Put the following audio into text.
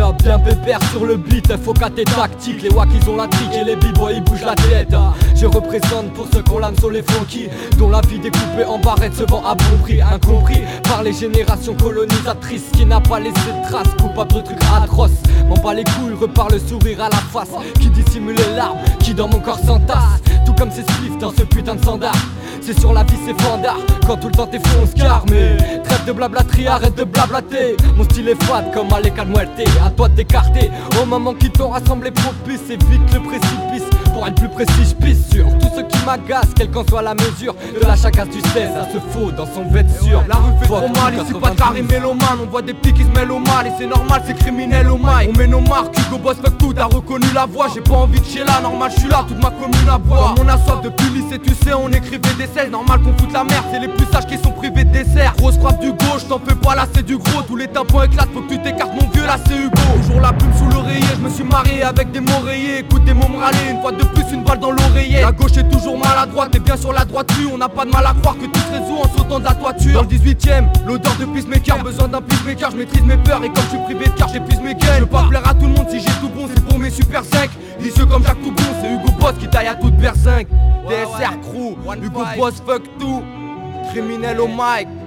Bien pépère sur le beat, faut qu'à tes tactiques. Les wacks ils ont la trique et les b-boys ils bougent la tête. Je représente pour ceux qu'on l'âme sur les funky, dont la vie découpée en barrettes se vend à bon prix. Incompris par les générations colonisatrices, qui n'a pas laissé de traces, coupable de trucs atroces. M'en bats les couilles, repart le sourire à la face, qui dissimule les larmes, qui dans mon corps s'entassent. Tout comme ces spliffs dans ce putain de standard. C'est sur la vie c'est fandard, quand tout le temps t'es fou on se carre. Mais trêve de blablaterie, arrête de blablater. Mon style est fade comme Alec Muerte. À toi de t'écarter, au moment qui t'ont rassemblé propice. Évite le précipice, pour être plus précis je pisse sur tout ce qui m'agace, quelle qu'en soit la mesure de la chacasse du 16 à ce faux dans son vêture. La rue fait trop mal, ici pas de carré mélomane. On voit des petits qui se mêlent au mal et c'est normal, c'est criminel au mail. On met nos marques, Hugo Boss fuck tout, t'as reconnu la voix. J'ai pas envie de chier là, normal je suis là, toute ma commune à boire. Comme on a soif depuis le lycée, tu sais on écrivait des selles. Normal qu'on foute la merde, c'est les plus sages qui sont privés de dessert. Grosse frappe du gauche, t'en fais pas là c'est du gros. Tous les tympans éclatent, faut que tu t'écartes mon vieux là c'est Hugo. Toujours la plume sous l'oreiller, je me suis marié avec des mots rayés. Écoute des mots me râler, une fois de plus une balle dans l'oreiller. La gauche est toujours maladroite et bien sur la droite dessus. On n'a pas de mal à croire que tout se résout en sautant de la toiture. Dans le 18ème, l'odeur de peacemaker, besoin d'un peacemaker, je maîtrise mes peurs. Et comme je suis privé de car j'épuise mes gains. Je veux pas plaire à tout le monde si j'ai tout bon, c'est pour mes super 5. Vicieux comme Jacques Toubon, c'est Hugo Boss qui taille à toute berzingue. DSR crew, Hugo Boss fuck tout, criminel au mic.